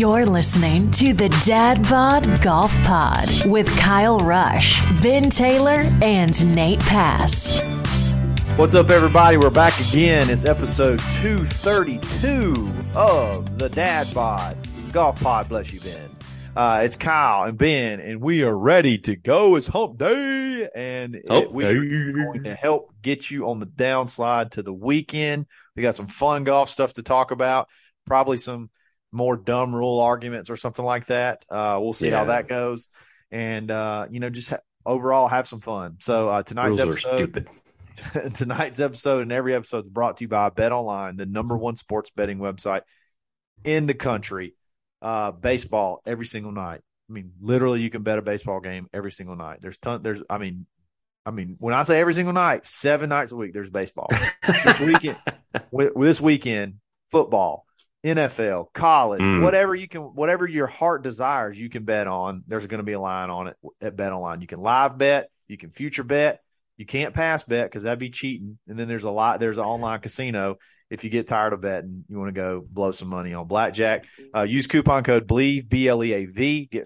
You're listening to the Dad Bod Golf Pod with Kyle Rush, Ben Taylor, and Nate Pass. What's up, everybody? We're back again. It's episode 232 of the Dad Bod Golf Pod. Bless you, Ben. It's Kyle and Ben, and we are ready to go. It's hump day, and we are going to help get you on the downslide to the weekend. We got some fun golf stuff to talk about, probably some more dumb rule arguments or something like that. We'll see how that goes, and just overall have some fun. So tonight's episode and every episode is brought to you by BetOnline, the number one sports betting website in the country. Baseball every single night. I mean, literally, you can bet a baseball game every single night. I mean, when I say every single night, 7 nights a week, there's baseball. This weekend, football, NFL, college, whatever your heart desires, you can bet on. There's going to be a line on it at BetOnline. You can live bet, you can future bet, you can't pass bet because that'd be cheating. And then there's an online casino. If you get tired of betting, you want to go blow some money on blackjack. Use coupon code BLEAV, BLEAV, get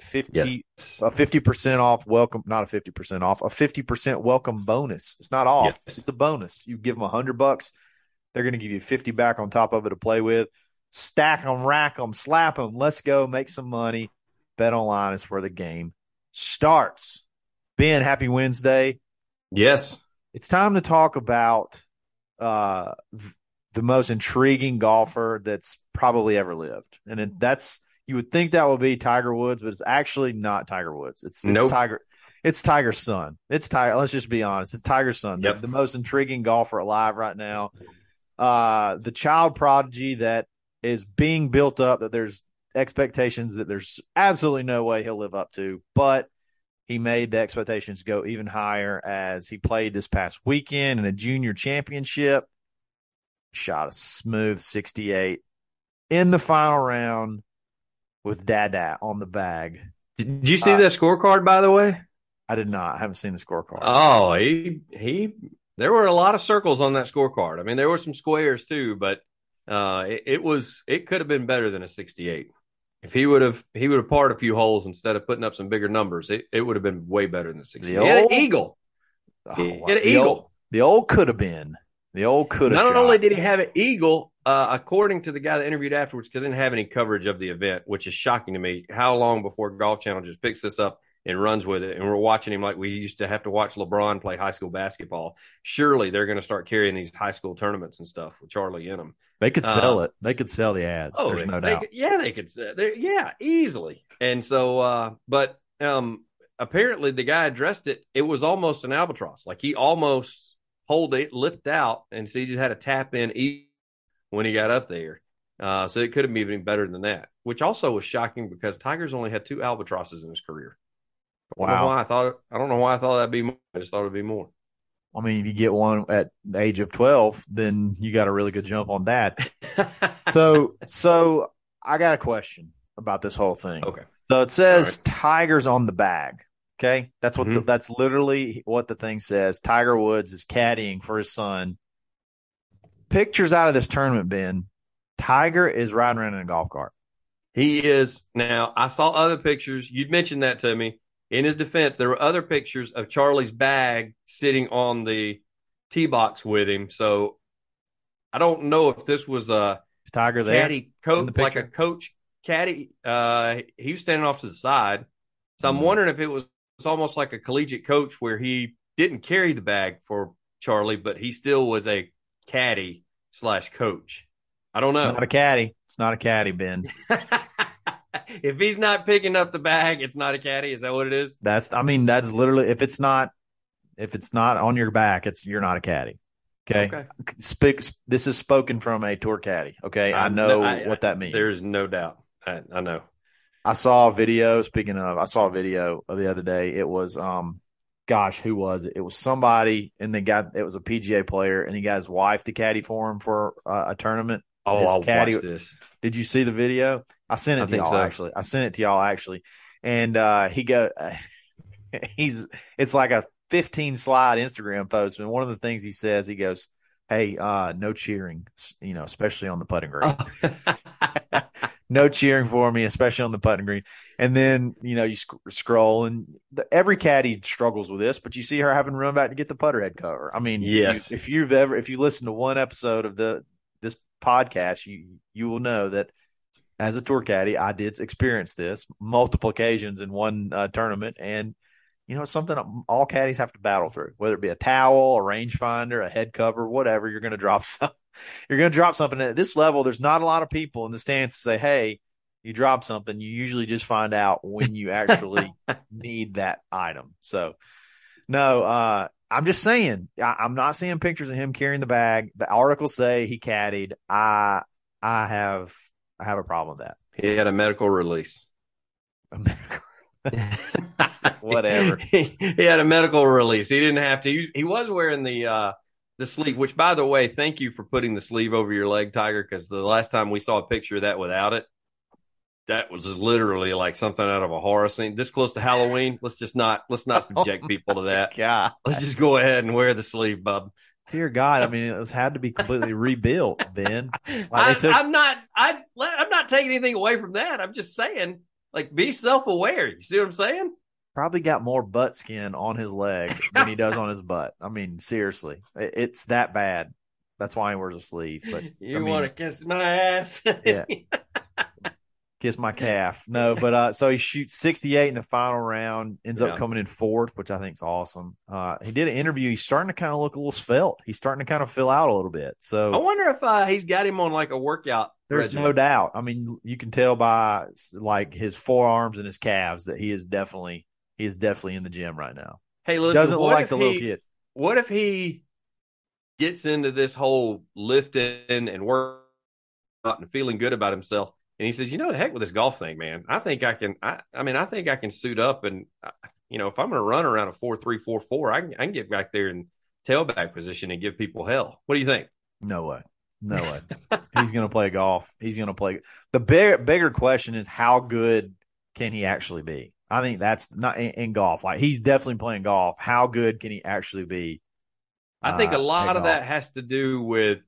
50% off. Welcome, not a 50% off, a 50% welcome bonus. It's not off; it's a bonus. You give them $100, they're going to give you 50 back on top of it to play with. Stack them, rack them, slap them. Let's go make some money. BetOnline is where the game starts. Ben, happy Wednesday. Yes. It's time to talk about the most intriguing golfer that's probably ever lived. And you would think that would be Tiger Woods, but it's actually not Tiger Woods. It's Tiger's son. It's Tiger. Let's just be honest. It's Tiger's son. Yep. The most intriguing golfer alive right now. The child prodigy that is being built up, that there's expectations that there's absolutely no way he'll live up to, but he made the expectations go even higher as he played this past weekend in a junior championship. Shot a smooth 68 in the final round with Dada on the bag. Did you see that scorecard, by the way? I did not. I haven't seen the scorecard. Oh, there were a lot of circles on that scorecard. I mean, there were some squares too, but it could have been better than a 68. If he would have parred a few holes instead of putting up some bigger numbers, it would have been way better than the 68. He had an eagle. The old could have been. The old could have. Not only did he have an eagle, according to the guy that interviewed afterwards, because they didn't have any coverage of the event, which is shocking to me. How long before Golf Channel just picks this up and runs with it, and we're watching him like we used to have to watch LeBron play high school basketball. Surely they're going to start carrying these high school tournaments and stuff with Charlie in them. They could sell it. They could sell the ads. Oh, there's no doubt. They could sell. Yeah, easily. And so, but apparently the guy addressed it. It was almost an albatross. Like he almost lift out, and so he just had a tap in when he got up there. So it could have been even better than that, which also was shocking because Tiger's only had 2 albatrosses in his career. Wow. I don't know why I thought that'd be more. I just thought it'd be more. I mean, if you get one at the age of 12, then you got a really good jump on that. So I got a question about this whole thing. Okay. So it says Tiger's on the bag. Okay. That's what that's literally what the thing says. Tiger Woods is caddying for his son. Pictures out of this tournament, Ben. Tiger is riding around in a golf cart. He is. Now, I saw other pictures. You'd mentioned that to me. In his defense, there were other pictures of Charlie's bag sitting on the tee box with him. So I don't know if this was a Tiger there caddy coach, like a coach caddy. He was standing off to the side. So I'm wondering if it was almost like a collegiate coach where he didn't carry the bag for Charlie, but he still was a caddy / coach. I don't know. Not a caddy. It's not a caddy, Ben. If he's not picking up the bag, it's not a caddy. Is that what it is? That's literally, if it's not on your back, you're not a caddy. Okay. This is spoken from a tour caddy. Okay. I know what that means. There's no doubt. I know. I saw a video. Speaking of, I saw a video the other day. It was, who was it? It was somebody, and it was a PGA player, and he got his wife to caddy for him for a tournament. Oh, I'll watch this. Did you see the video? I sent it to y'all, actually. I sent it to y'all, actually. And it's like a 15 slide Instagram post. And one of the things he says, he goes, "Hey, no cheering, especially on the putting green." no cheering for me, especially on the putting green. And then, you scroll and every caddy struggles with this, but you see her having to run back to get the putter head cover. I mean, Yes. if you listen to one episode of this podcast, you will know that as a tour caddy, I did experience this multiple occasions in one tournament. And, it's something all caddies have to battle through, whether it be a towel, a rangefinder, a head cover, whatever. You're going to drop something. You're going to drop something at this level. There's not a lot of people in the stands to say, hey, you drop something. You usually just find out when you actually need that item. So, no, I'm just saying, I'm not seeing pictures of him carrying the bag. The articles say he caddied. I have a problem with that. He had a medical release. Whatever. He had a medical release. He didn't have to. He was wearing the sleeve, which, by the way, thank you for putting the sleeve over your leg, Tiger, because the last time we saw a picture of that without it, that was just literally like something out of a horror scene. This close to Halloween, let's not subject people to that. God. Let's just go ahead and wear the sleeve, bub. Dear God, I mean, it had to be completely rebuilt, Ben. I'm not taking anything away from that. I'm just saying, like, be self-aware. You see what I'm saying? Probably got more butt skin on his leg than he does on his butt. I mean, seriously, it's that bad. That's why he wears a sleeve. But you want to kiss my ass? Yeah. Kiss my calf. No, but so he shoots 68 in the final round, ends up coming in fourth, which I think is awesome. He did an interview. He's starting to kind of look a little svelte. He's starting to kind of fill out a little bit. So I wonder if he's got him on like a workout. There's regimen. no doubt. I mean, you can tell by like his forearms and his calves that he is definitely in the gym right now. Hey, listen, doesn't look like the little kid. What if he gets into this whole lifting and working out and feeling good about himself? And he says, the heck with this golf thing, man. I think I can. I think I can suit up, and if I'm going to run around a 4.3, 4.4, I can get back there in tailback position and give people hell. What do you think? No way. He's going to play golf. He's going to play. The bigger question is how good can he actually be? I think that's not in golf. Like, he's definitely playing golf. How good can he actually be? I think a lot of that has to do with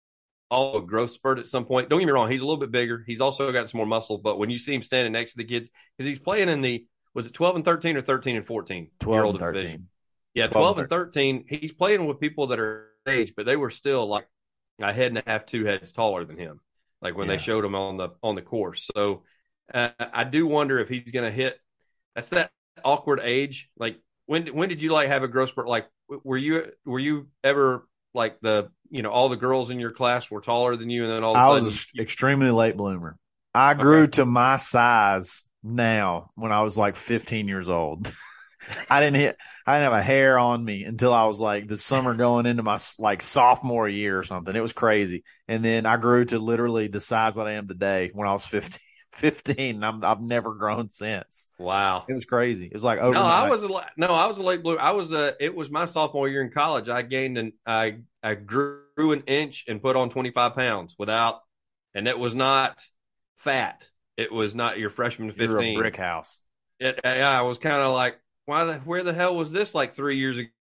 a growth spurt at some point. Don't get me wrong, he's a little bit bigger. He's also got some more muscle, but when you see him standing next to the kids, because he's playing in was it 12 and 13 or 13 and 14? 12 and 13. Division. Yeah, 12 and 13. He's playing with people that are age, but they were still like a head and a half, 2 heads taller than him, like when they showed him on the course. So I do wonder if he's going to hit. That's that awkward age. Like, when did you like have a growth spurt? Like, were you ever like all the girls in your class were taller than you, and then all of a sudden I was an extremely late bloomer. I grew to my size now when I was like 15 years old. I didn't have a hair on me until I was like the summer going into my like sophomore year or something. It was crazy. And then I grew to literally the size that I am today when I was 15. And I've never grown since. Wow, it was crazy. It was like overnight. I was a late bloomer. It was my sophomore year in college. I gained I grew an inch and put on 25 pounds and it was not fat. It was not your freshman 15. You're a brick house. I was kind of like, where the hell was this like 3 years ago?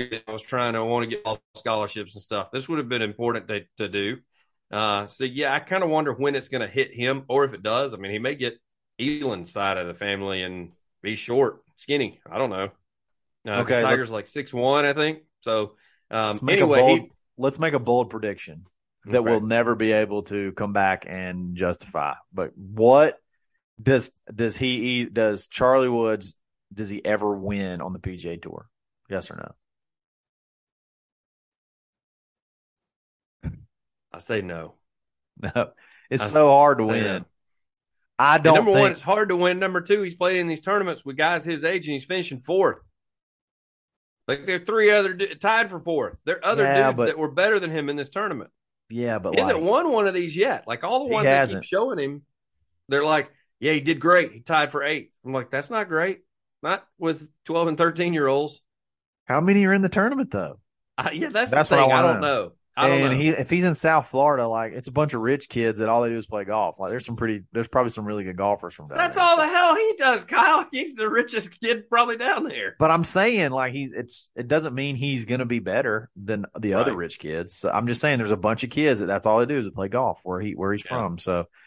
I want to get all scholarships and stuff. This would have been important to do. So yeah, I kind of wonder when it's going to hit him, or if it does. I mean, he may get Elan's side of the family and be skinny. I don't know. Okay, Tiger's like 6'1", I think. So let's make a bold prediction that we'll never be able to come back and justify. But what does Charlie Woods, does he ever win on the PGA Tour? Yes or no? I say no. No, it's so hard to win. No. I don't number think... one, it's hard to win. Number two, he's played in these tournaments with guys his age, and he's finishing fourth. Like, there are three other tied for fourth. There are other dudes that were better than him in this tournament. Yeah, but he hasn't won one of these yet. Like, all the ones that keep showing him, they're like, yeah, he did great. He tied for eighth. I'm like, that's not great. Not with 12 and 13-year-olds. How many are in the tournament, though? Yeah, that's the thing. I don't know. If he's in South Florida, like, it's a bunch of rich kids that all they do is play golf. Like, there's probably some really good golfers from down there. That's all the hell he does, Kyle. He's the richest kid probably down there. But I'm saying, like, it doesn't mean he's going to be better than the other rich kids. So I'm just saying there's a bunch of kids that's all they do is play golf where he's from. So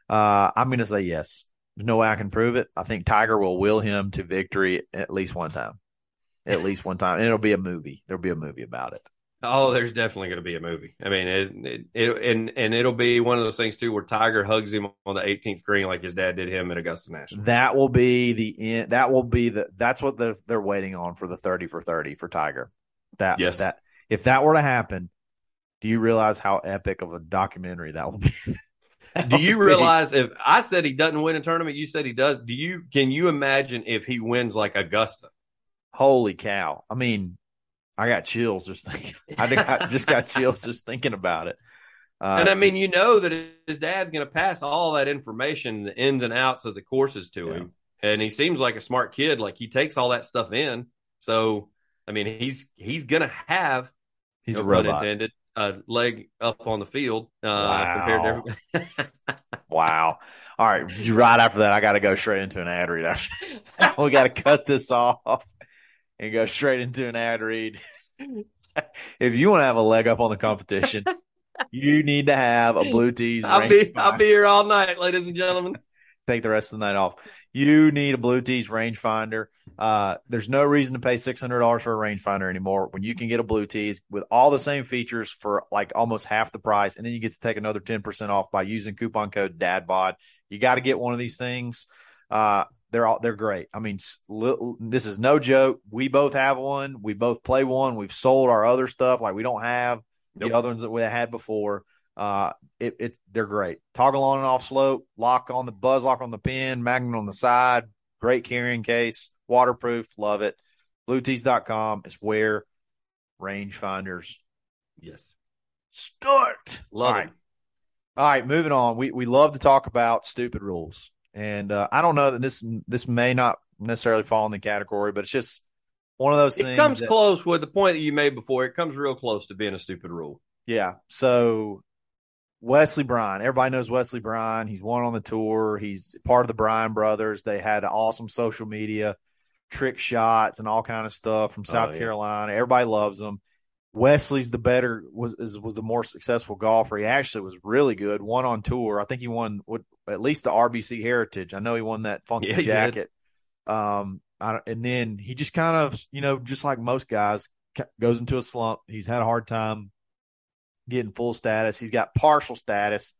I'm going to say yes. There's no way I can prove it. I think Tiger will will him to victory at least one time. At least one time. And it'll be a movie. There'll be a movie about it. Oh, there's definitely going to be a movie. I mean, and it'll be one of those things too, where Tiger hugs him on the 18th green like his dad did him at Augusta National. That will be the end. That will be that's what they're waiting on for the 30 for 30 for Tiger. Yes. If that were to happen, do you realize how epic of a documentary that will be? Do you realize if I said he doesn't win a tournament, you said he does? Can you imagine if he wins like Augusta? Holy cow. I mean, I got chills just thinking. I just got chills just thinking about it. And I mean, you know that his dad's going to pass all that information, the ins and outs of the courses to him. And he seems like a smart kid. Like he takes all that stuff in. So, I mean, he's going to have, he's no a robot. pun intended, a leg up on the field Wow. compared to everybody. Wow. All right. Right after that, I got to go straight into an ad read. We got to cut this off and go straight into an ad read. If you want to have a leg up on the competition, you need to have a Blue Tees. I'll be here all night, ladies and gentlemen. Take the rest of the night off. You need a Blue Tees rangefinder. There's no reason to pay $600 for a rangefinder anymore when you can get a Blue Tees with all the same features for like almost half the price, and then you get to take another 10% off by using coupon code DADBOD. You got to get one of these things. They're great. I mean, this is no joke. We both have one. We both play one. We've sold our other stuff. Like we don't have the other ones that we had before. They're great. Toggle on and off slope, buzz lock on the pin, magnet on the side, great carrying case, waterproof, love it. BlueTees.com is where rangefinders start. Love it. All right, moving on. We love to talk about stupid rules. And I don't know that this may not necessarily fall in the category, but it's just one of those things. It comes close with the point that you made before. It comes real close to being a stupid rule. Yeah. So Wesley Bryan, everybody knows Wesley Bryan. He's won on the tour. He's part of the Bryan brothers. They had awesome social media, trick shots, and all kind of stuff from South Carolina. Everybody loves them. Wesley's was the more successful golfer. He actually was really good. Won on tour. I think he won at least the RBC Heritage. I know he won that funky jacket. And then he just kind of, just like most guys, goes into a slump. He's had a hard time getting full status. He's got partial status.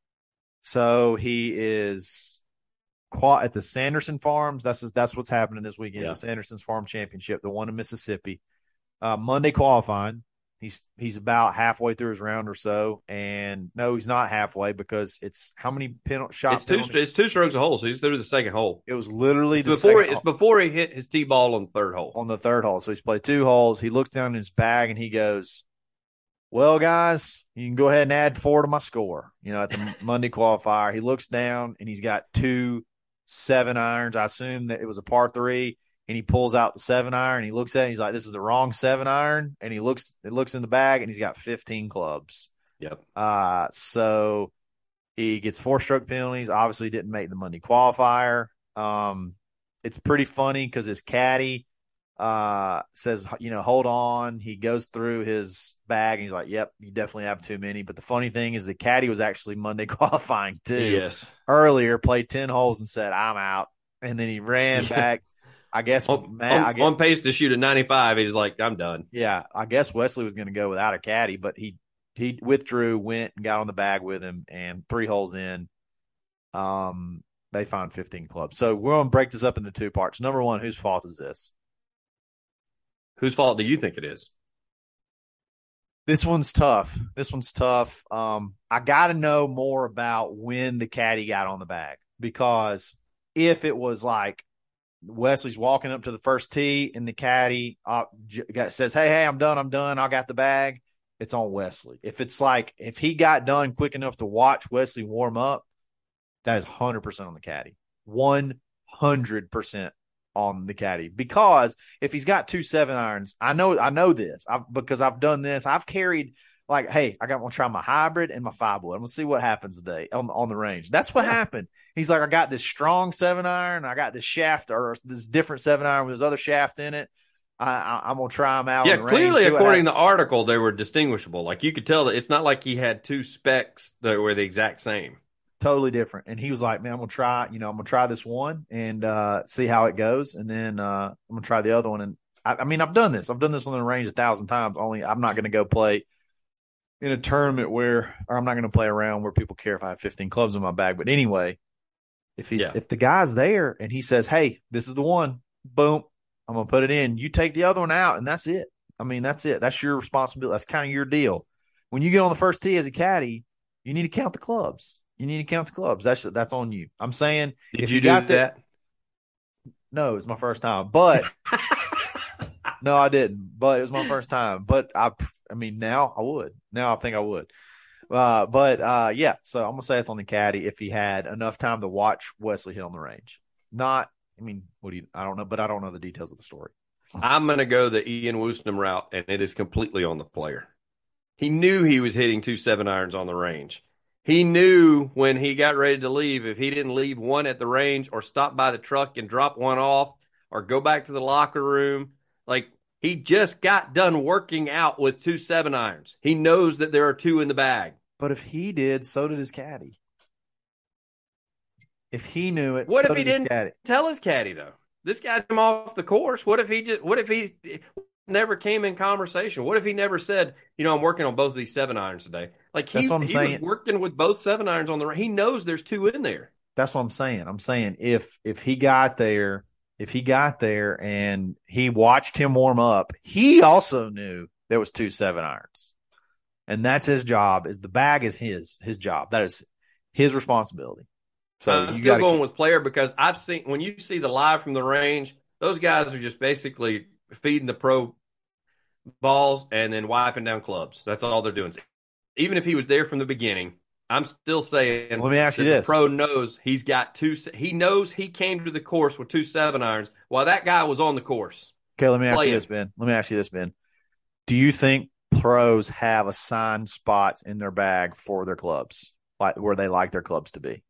So he is at the Sanderson Farms. That's what's happening this weekend. The Sanderson's Farm Championship, the one in Mississippi. Monday qualifying. He's about halfway through his round or so, and no, he's not halfway because it's how many shots? It's two strokes a hole, so he's through the second hole. It was literally before he hit his tee ball on the third hole. On the third hole, so he's played 2 holes. He looks down in his bag and he goes, "Well, guys, you can go ahead and add 4 to my score." At the Monday qualifier, he looks down and he's got 2 7-irons. I assume that it was a par 3. And he pulls out the 7-iron. He looks at it. And he's like, "This is the wrong 7-iron." And he looks in the bag, and he's got 15 clubs. Yep. So he gets 4-stroke penalties. Obviously, didn't make the Monday qualifier. It's pretty funny because his caddy says, "Hold on." He goes through his bag, and he's like, "Yep, you definitely have too many." But the funny thing is, the caddy was actually Monday qualifying too. Yes. Earlier, played 10 holes and said, "I'm out," and then he ran back. I guess on pace to shoot a 95, he's like, "I'm done." Yeah, I guess Wesley was going to go without a caddy, but he withdrew, went and got on the bag with him, and 3 holes in, they found 15 clubs. So we're going to break this up into 2 parts. Number 1, whose fault is this? Whose fault do you think it is? This one's tough. I got to know more about when the caddy got on the bag, because if it was like Wesley's walking up to the first tee and the caddy says, hey, I'm done. I got the bag. It's on Wesley. If it's like, if he got done quick enough to watch Wesley warm up, that is 100% on the caddy. 100% on the caddy. Because if he's got 2 7-irons, I know this because I've done this. I've carried like, hey, I want to try my hybrid and my 5-wood. I'm going to see what happens today on the range. That's what happened. He's like, I got this strong 7-iron. I got this shaft or this different 7-iron with this other shaft in it. I'm going to try them out. Yeah, on the clearly, range, according to the article, they were distinguishable. Like you could tell that it's not like he had 2 specs that were the exact same. Totally different. And he was like, man, I'm going to try this one and see how it goes. And then I'm going to try the other one. And I mean, I've done this on the range 1,000 times. Only I'm not going to go play in a tournament or I'm not going to play around where people care if I have 15 clubs in my bag. But anyway, if the guy's there and he says, hey, this is the one, boom, I'm going to put it in. You take the other one out and that's it. I mean, that's it. That's your responsibility. That's kind of your deal. When you get on the first tee as a caddy, you need to count the clubs. That's on you. I'm saying, did you do that? No, it's my first time. But no, I didn't. But it was my first time. But I mean, now I would. Now I think I would. Yeah. So I'm gonna say it's on the caddy if he had enough time to watch Wesley hit on the range. Not. I mean, I don't know, but I don't know the details of the story. I'm gonna go the Ian Woosnam route, and it is completely on the player. He knew he was hitting 2 7-irons on the range. He knew when he got ready to leave, if he didn't leave one at the range or stop by the truck and drop one off or go back to the locker room, like he just got done working out with 2 7-irons. He knows that there are 2 in the bag. But if he did, so did his caddy. If he knew it, what if he didn't tell his caddy though? This got him off the course. What if he never came in conversation? What if he never said, I'm working on both of these 7-irons today? Like he was working with both 7-irons on the range. He knows there's 2 in there. That's what I'm saying. I'm saying if he got there and he watched him warm up, he also knew there was 2 7-irons. And that's his job. The bag is his job. That is his responsibility. So I'm still going with player because I've seen when you see the live from the range, those guys are just basically feeding the pro balls and then wiping down clubs. That's all they're doing. Even if he was there from the beginning, I'm still saying. Let me ask you this: the pro knows he's got 2. He knows he came to the course with 2 7-irons while that guy was on the course. Okay, let me ask you this, Ben. Do you think pros have assigned spots in their bag for their clubs, like where they like their clubs to be?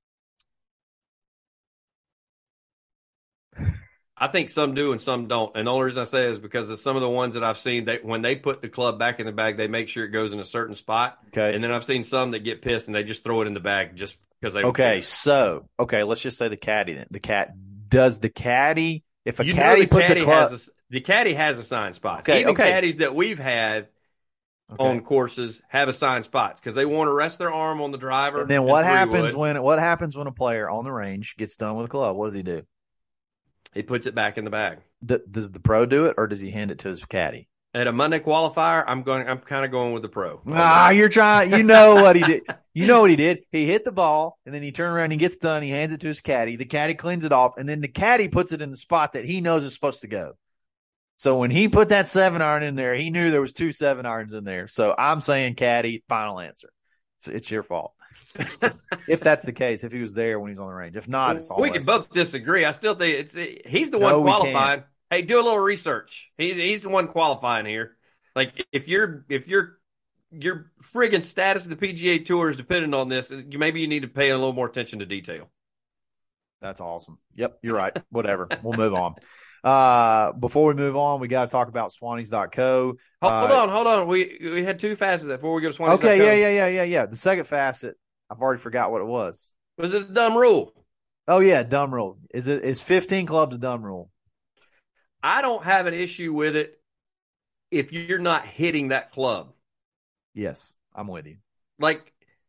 I think some do and some don't. And the only reason I say is because of some of the ones that I've seen, when they put the club back in the bag, they make sure it goes in a certain spot. Okay. And then I've seen some that get pissed and they just throw it in the bag just because they. Okay. So, let's just say the caddy then. Does the caddy, if a caddy puts a club. The caddy has assigned spots. Okay, Even caddies that we've had on courses have assigned spots because they want to rest their arm on the driver. And then what happens when a player on the range gets done with a club? What does he do? He puts it back in the bag. Does the pro do it, or does he hand it to his caddy? At a Monday qualifier, I'm kind of going with the pro. You're trying. You know what he did. You know what he did. He hit the ball, and then he turned around. He gets done. He hands it to his caddy. The caddy cleans it off, and then the caddy puts it in the spot that he knows is supposed to go. So when he put that 7-iron in there, he knew there was 2 7-irons in there. So I'm saying caddy. Final answer. It's your fault. If that's the case, if he was there when he's on the range. If not, it's all we can both disagree. I still think he's the one qualifying. Hey, do a little research. He's the one qualifying here. Like if your friggin' status of the PGA Tour is dependent on this, maybe you need to pay a little more attention to detail. That's awesome. Yep, you're right. Whatever. We'll move on. Before we move on, we got to talk about Swannies.co. Hold on. We had 2 facets before we go to Swannies.co. Okay, yeah. The second facet, I've already forgot what it was. Was it a dumb rule? Oh yeah, dumb rule. Is 15 clubs a dumb rule? I don't have an issue with it if you're not hitting that club. Yes, I'm with you. Like,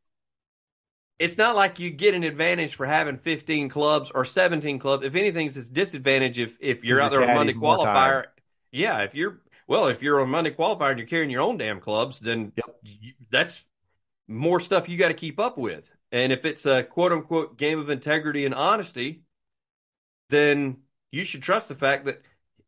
it's not like you get an advantage for having 15 clubs or 17 clubs. If anything, it's a disadvantage if you're out there on Monday qualifier. Yeah, if you're on Monday qualifier and you're carrying your own damn clubs, then that's more stuff you got to keep up with. And if it's a quote-unquote game of integrity and honesty, then you should trust the fact that,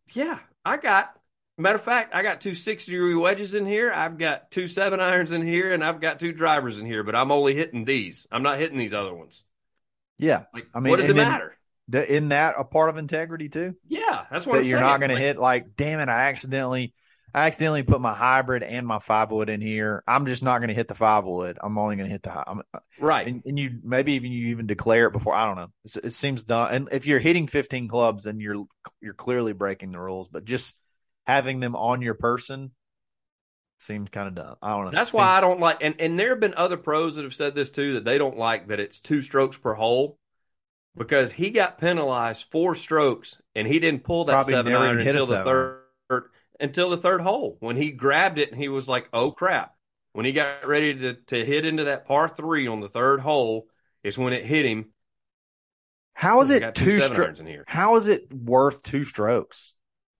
matter of fact, I got 2 60-degree wedges in here. I've got 2 7-irons in here, and I've got 2 drivers in here, but I'm only hitting these. I'm not hitting these other ones. Yeah. I mean, what does it matter? Isn't that a part of integrity too? Yeah, that's what I'm saying. You're not going to hit like, damn it, I accidentally put my hybrid and my 5-wood in here. I'm just not going to hit the 5-wood. I'm only going to hit the right. And you even declare it before. I don't know. It seems dumb. And if you're hitting 15 clubs, then you're clearly breaking the rules. But just having them on your person, Seems kind of dumb. I don't know. That's why I don't like, and there have been other pros that have said this too, that they don't like that it's 2 strokes per hole, because he got penalized 4 strokes and he didn't pull that Probably 7-iron never even hit a until the third hole, when he grabbed it and he was like, oh crap. When he got ready to hit into that par 3 on the third hole is when it hit him. How is I it got 2 2 strokes? 7-irons in here. How is it worth 2 strokes?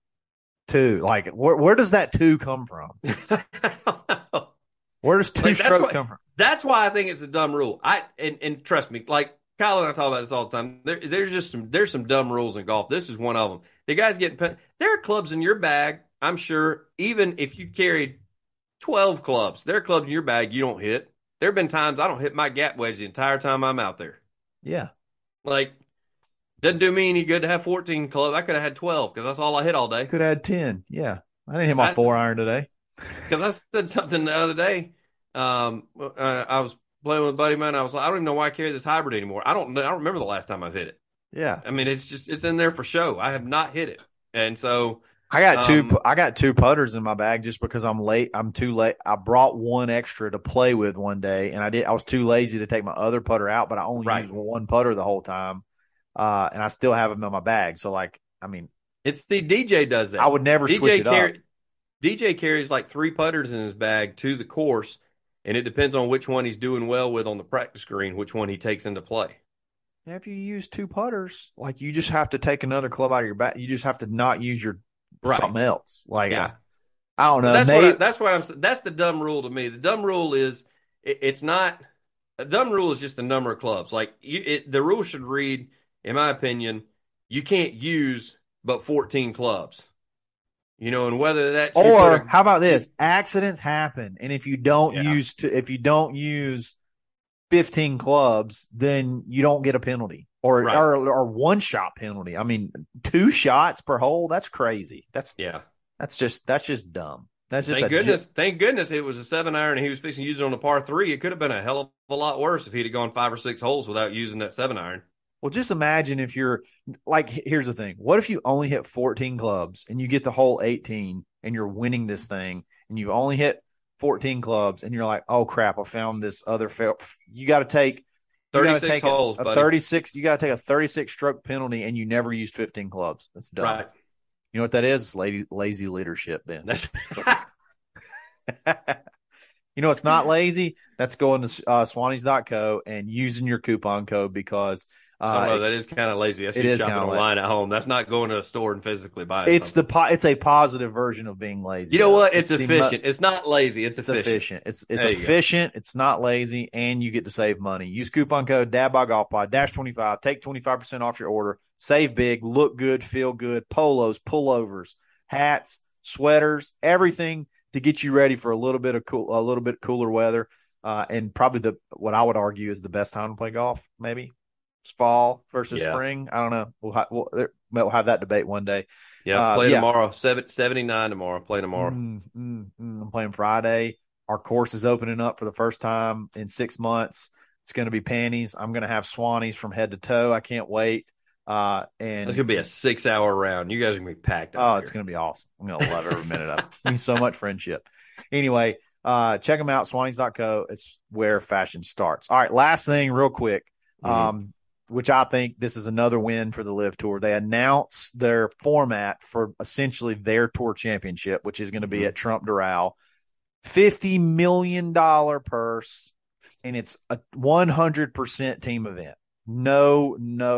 2, like where does that 2 come from? I don't know. Where does 2 strokes come from? That's why I think it's a dumb rule. And trust me, like Kyle and I talk about this all the time. There's some dumb rules in golf. This is one of them. The guy's getting there are clubs in your bag. I'm sure even if you carried 12 clubs, there are clubs in your bag you don't hit. There have been times I don't hit my gap wedge the entire time I'm out there. Yeah. Like, doesn't do me any good to have 14 clubs. I could have had 12 because that's all I hit all day. Could have had 10. Yeah. I didn't hit my 4-iron today. Because I said something the other day. I was playing with a buddy of mine. I was like, I don't even know why I carry this hybrid anymore. I don't remember the last time I've hit it. Yeah. I mean, it's in there for show. I have not hit it. And so I got 2 putters in my bag just because I'm late. I'm too late. I brought 1 extra to play with one day, and I was too lazy to take my other putter out, but I only used 1 putter the whole time. And I still have them in my bag. So, like, I mean, it's the DJ does that. I would never switch it up. DJ carries like 3 putters in his bag to the course, and it depends on which one he's doing well with on the practice green, which one he takes into play. Yeah, if you use 2 putters, like, you just have to take another club out of your bag. You just have to not use your something else. Like, yeah. I don't know. That's what I'm saying. That's the dumb rule to me. The dumb rule is it's not a dumb rule is just the number of clubs. Like the rule should read, in my opinion, you can't use but 14 clubs. You know, and whether that or how about this? Accidents happen, and if you don't use 15 clubs, then you don't get a penalty or 1-shot penalty. I mean, 2 shots per hole, that's crazy. That's just dumb. That's just thank goodness it was a 7-iron and he was fixing to use it on a par 3. It could have been a hell of a lot worse if he'd have gone 5 or 6 holes without using that 7-iron. Well, just imagine if you're like, here's the thing. What if you only hit 14 clubs and you get to hole 18 and you're winning this thing and you only hit 14 clubs and you're like, oh crap, I found this other fail. You got to take 36 holes, buddy. 36. You got to take a 36 stroke penalty and you never used 15 clubs. That's dumb. Right. You know what that is? It's lazy leadership, Ben. You know, it's not lazy. That's going to Swannies.co and using your coupon code because that is kind of lazy. That's just shopping online at home. That's not going to a store and physically buying. It's a positive version of being lazy. You know what? It's efficient. It's not lazy. It's efficient. It's efficient. It's not lazy, and you get to save money. Use coupon code DadBodGolfPod -25. Take 25% off your order. Save big. Look good. Feel good. Polos, pullovers, hats, sweaters, everything to get you ready for a little bit cooler weather. And probably what I would argue is the best time to play golf. Maybe. Fall versus spring. I don't know. We'll have that debate one day. Yeah, play tomorrow. 79 tomorrow. Play tomorrow. I'm playing Friday. Our course is opening up for the first time in 6 months. It's going to be panties. I'm going to have Swannies from head to toe. I can't wait. And it's going to be a 6-hour round. You guys are going to be packed. It's going to be awesome. I'm going to love every minute of it. It means so much friendship. Anyway, check them out. Swannies.co. It's where fashion starts. All right, last thing, real quick. Which I think this is another win for the LIV Tour. They announced their format for essentially their tour championship, which is going to be at Trump Doral. $50 million purse, and it's a 100% team event. No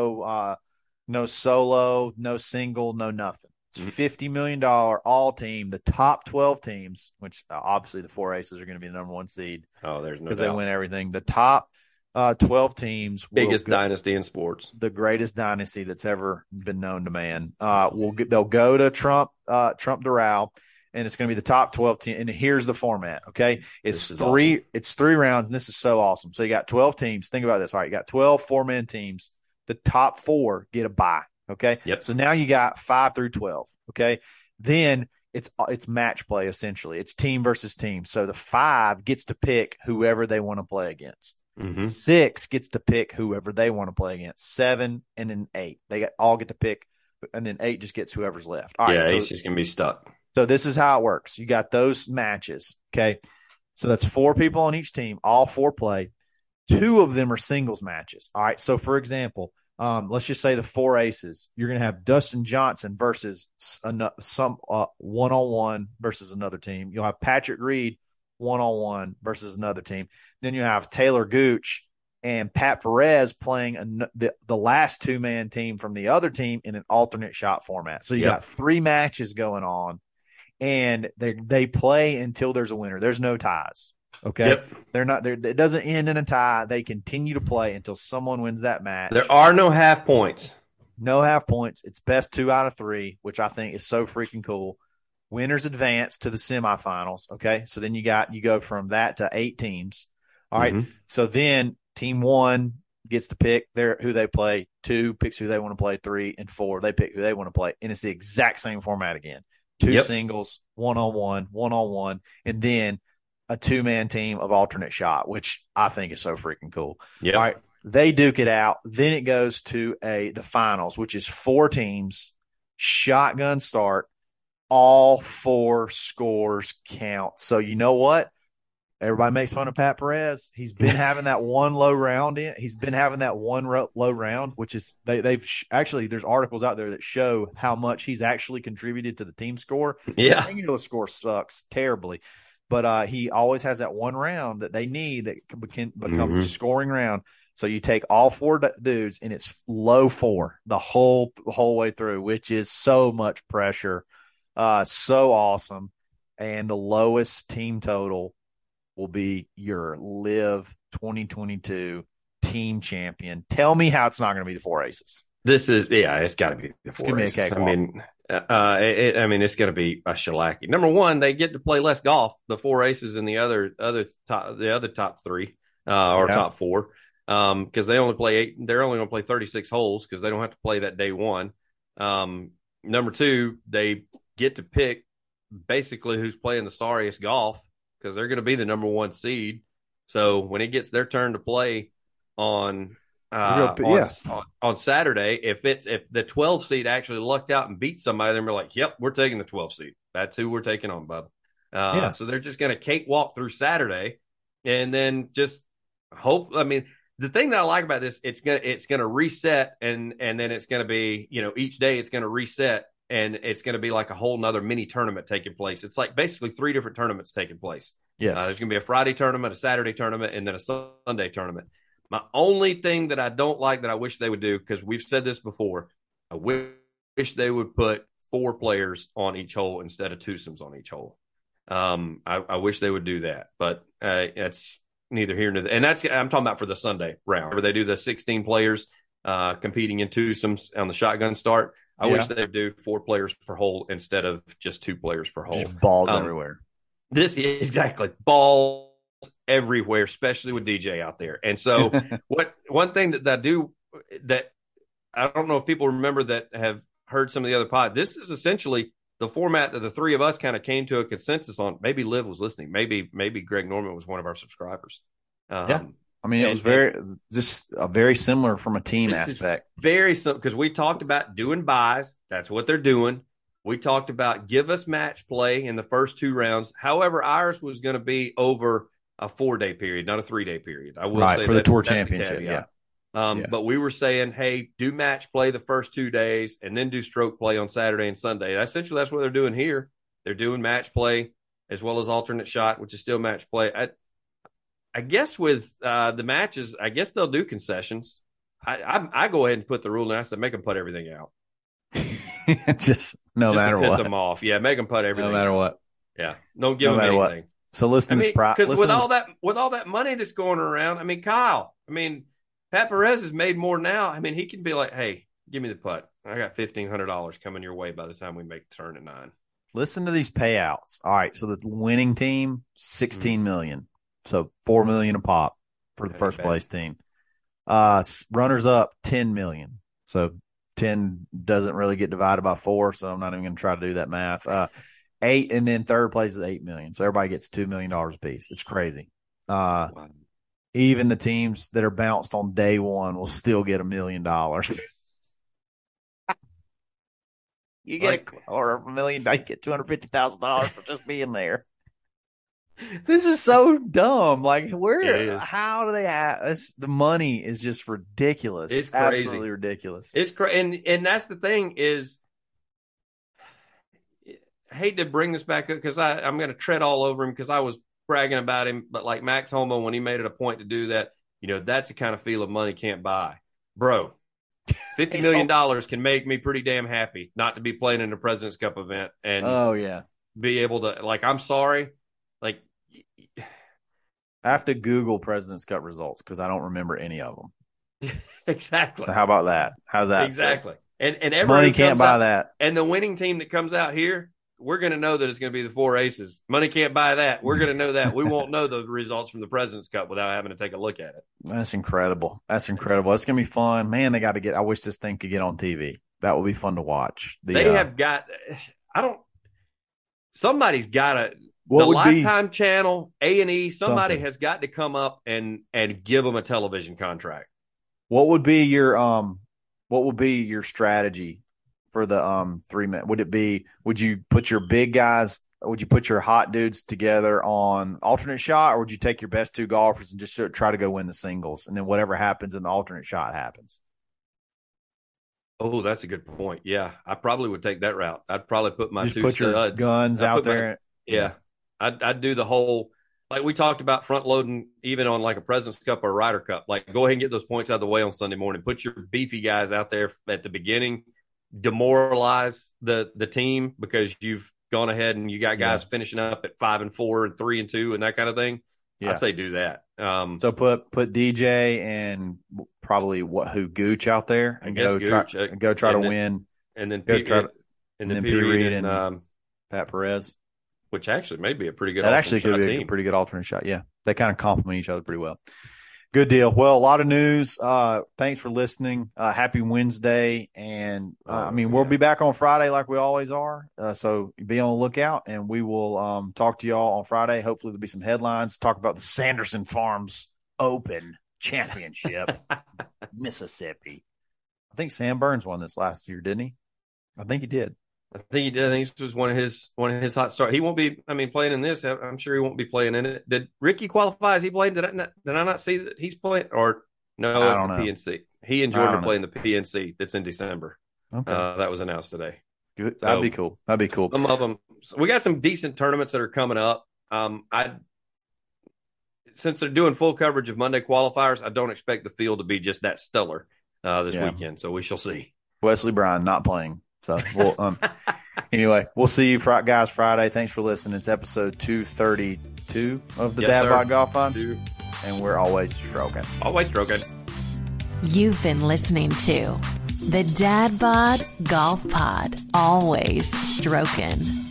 solo, no single, no nothing. It's $50 million all team. The top 12 teams, which obviously the 4 aces are going to be the number 1 seed. Oh, there's no doubt. Because they win everything. The top 12 teams, biggest dynasty in sports, the greatest dynasty that's ever been known to man. They'll go to Trump Doral, and it's going to be the top 12 team. And here's the format. Okay, it's 3 rounds, and this is so awesome. So you got 12 teams. Think about this. All right, you got 12 4-man teams. The top 4 get a bye. Okay. Yep. So now you got 5 through 12. Okay. Then it's match play essentially. It's team versus team. So the 5 gets to pick whoever they want to play against. 6 gets to pick whoever they want to play against. 7 and then 8. They all get to pick, and then 8 just gets whoever's left. All right, so 8's just gonna be stuck. So this is how it works. You got those matches. Okay. So that's 4 people on each team. All 4 play. 2 of them are singles matches. All right. So for example, let's just say the 4 aces. You're going to have Dustin Johnson versus some one-on-one versus another team. You'll have Patrick Reed one-on-one versus another team. Then you have Taylor Gooch and Pat Perez playing the last 2-man team from the other team in an alternate shot format. So you got 3 matches going on, and they play until there's a winner. There's no ties. Okay. Yep. They're not there. It doesn't end in a tie. They continue to play until someone wins that match. There are no half points. No half points. It's best 2 out of 3, which I think is so freaking cool. Winners advance to the semifinals. Okay. So then you go from that to 8 teams. All right. Mm-hmm. So then team 1 gets to pick who they play. 2 picks who they want to play. 3 and 4, they pick who they want to play. And it's the exact same format again. 2 singles, one-on-one, and then a 2-man team of alternate shot, which I think is so freaking cool. Yep. All right. They duke it out. Then it goes to the finals, which is 4 teams, shotgun start. All 4 scores count. So you know what? Everybody makes fun of Pat Perez. He's been having that one low round He's been having that one low round, which is they've actually, there's articles out there that show how much he's actually contributed to the team score. Yeah. The singular score sucks terribly, but he always has that one round that they need that becomes a scoring round. So you take all 4 dudes, and it's low 4 the whole way through, which is so much pressure. So awesome. And the lowest team total will be your Live 2022 team champion. Tell me how it's not going to be the 4 aces. It's got to be the 4 aces. I mean, it's going to be a shellacking. Number one, they get to play less golf. The 4 aces and the other top 3 or top 4, because they only play 8. They're only going to play 36 holes because they don't have to play that day 1. Number 2, they get to pick basically who's playing the sorriest golf, because they're going to be the number 1 seed. So when it gets their turn to play on Saturday, if the 12 seed actually lucked out and beat somebody, then we're like, yep, we're taking the 12 seed. That's who we're taking on, bub. So they're just going to cakewalk through Saturday, and then just hope. I mean, the thing that I like about this, it's gonna reset, and then it's going to be, each day it's going to reset. And it's going to be like a whole nother mini tournament taking place. It's like basically 3 different tournaments taking place. Yes. There's going to be a Friday tournament, a Saturday tournament, and then a Sunday tournament. My only thing that I don't like, that I wish they would do, because we've said this before, I wish they would put 4 players on each hole instead of twosomes on each hole. I wish they would do that, but it's neither here nor there. And I'm talking about for the Sunday round, where they do the 16 players competing in twosomes on the shotgun start. I wish they would do 4 players per hole instead of just 2 players per hole. Just balls everywhere. Exactly. Balls everywhere, especially with DJ out there. And so one thing that I do, that I don't know if people remember that have heard some of the other pod, this is essentially the format that the 3 of us kind of came to a consensus on. Maybe Liv was listening. Maybe Greg Norman was one of our subscribers. I mean, it was very similar from a team aspect. Very simple, because we talked about doing buys. That's what they're doing. We talked about give us match play in the first 2 rounds. However, ours was going to be over a 4-day period, not a 3-day period. I will say for the tour championship. But we were saying, hey, do match play the first 2 days and then do stroke play on Saturday and Sunday. Essentially, that's what they're doing here. They're doing match play as well as alternate shot, which is still match play. I guess with the matches, I guess they'll do concessions. I go ahead and put the rule in. I said, make them put everything out. just matter to piss what. them off. Yeah, make them put everything. No matter what. Yeah, don't give them anything. What. So listen, because with all that money that's going around, I mean, Kyle, Pat Perez has made more now. I mean, he can be like, hey, give me the putt. I got $1,500 coming your way by the time we make the turn at 9. Listen to these payouts. All right, so the winning team, $16 million. So $4 million a pop for the first place team. Runners up, $10 million. So 10 doesn't really get divided by 4, so I'm not even going to try to do that math. 8, and then third place is $8 million. So everybody gets $2 million a piece. It's crazy. Wow. Even the teams that are bounced on day 1 will still get $1 million. You get or $1 million, you get $250,000 for just being there. This is so dumb. Like, how do they have this? The money is just ridiculous. It's crazy. Absolutely ridiculous. It's and that's the thing is, I hate to bring this back up because I'm going to tread all over him because I was bragging about him, but like Max Homa, when he made it a point to do that, that's the kind of feeling money can't buy. Bro, $50 million can make me pretty damn happy not to be playing in the President's Cup event and be able to, like, I'm sorry. Like, I have to Google President's Cup results because I don't remember any of them. Exactly. So how about that? How's that? Exactly. And money can't buy that. And the winning team that comes out here, we're going to know that it's going to be the 4 aces. Money can't buy that. We're going to know that. We won't know the results from the President's Cup without having to take a look at it. That's incredible. It's going to be fun. Man, they got to get – I wish this thing could get on TV. That would be fun to watch. Somebody's got to – the Lifetime Channel, A&E, somebody has got to come up and give them a television contract. What would be your strategy for the 3 minutes? Would you put your big guys, would you put your hot dudes together on alternate shot, or would you take your best 2 golfers and just try to go win the singles, and then whatever happens in the alternate shot happens? Oh, that's a good point. Yeah, I probably would take that route. I'd probably put my just 2 put studs. Your guns out there. Yeah. I'd do the whole, like we talked about, front loading even on like a President's Cup or a Ryder Cup. Like, go ahead and get those points out of the way on Sunday morning. Put your beefy guys out there at the beginning. Demoralize the team because you've gone ahead and you got guys finishing up at 5 and 4 and 3 and 2 and that kind of thing. Yeah. I say do that. So put DJ and probably Gooch out there and go try to win. And then Peter Reed and Pat Perez. Which actually may be a pretty good. That actually could be a pretty good alternate shot. Yeah, they kind of complement each other pretty well. Good deal. Well, a lot of news. Thanks for listening. Happy Wednesday, and we'll be back on Friday like we always are. So be on the lookout, and we will talk to y'all on Friday. Hopefully, there'll be some headlines. Talk about the Sanderson Farms Open Championship, Mississippi. I think Sam Burns won this last year, didn't he? I think he did. I think he did. I think this was one of his hot start. He won't be. Playing in this. I'm sure he won't be playing in it. Did Ricky qualify? Is he playing? Did I not see that he's playing? Or no, it's the PNC. He and Jordan are playing the PNC. That's in December. Okay, that was announced today. Good. That'd be cool. Some of them. We got some decent tournaments that are coming up. Since they're doing full coverage of Monday qualifiers, I don't expect the field to be just that stellar this weekend. So we shall see. Wesley Bryan not playing. So anyway, we'll see you guys Friday. Thanks for listening. It's episode 232 of the Dad Bod Golf Pod, and we're always stroking. Always stroking. You've been listening to the Dad Bod Golf Pod, always stroking.